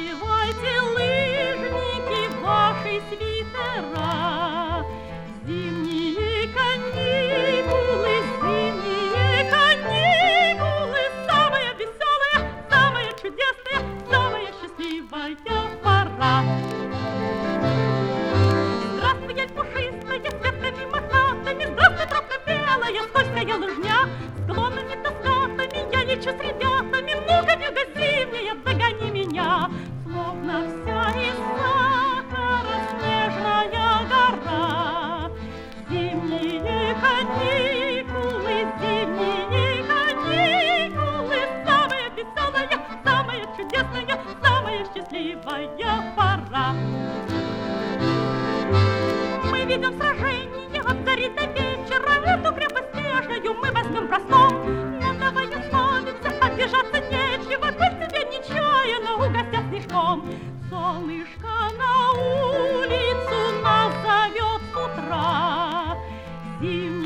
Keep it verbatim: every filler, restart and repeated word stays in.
Надевайте, лыжники, ваши свитера. Зимние каникулы, зимние каникулы, самая веселая, самая чудесная, самая счастливая пора. Здравствуй, ель пушистая, с ветками мохнатыми, здравствуй, тропка белая, скользкая лыжня, склонами-то скатами, я лечу с ребятами, ну-ка, вьюга зимняя, догони меня. Словно вся из сахара снежная гора. Зимние каникулы, зимние каникулы, самая веселая, самая чудесная, самая счастливая пора. Мы ведем сражение от зари до вечера, эту крепость снежную мы возьмем броском. Но давай условимся, обижаться нечего, коль тебя нечаянно угостят снежком. Солнышко на улицу нас зовет с утра. Зим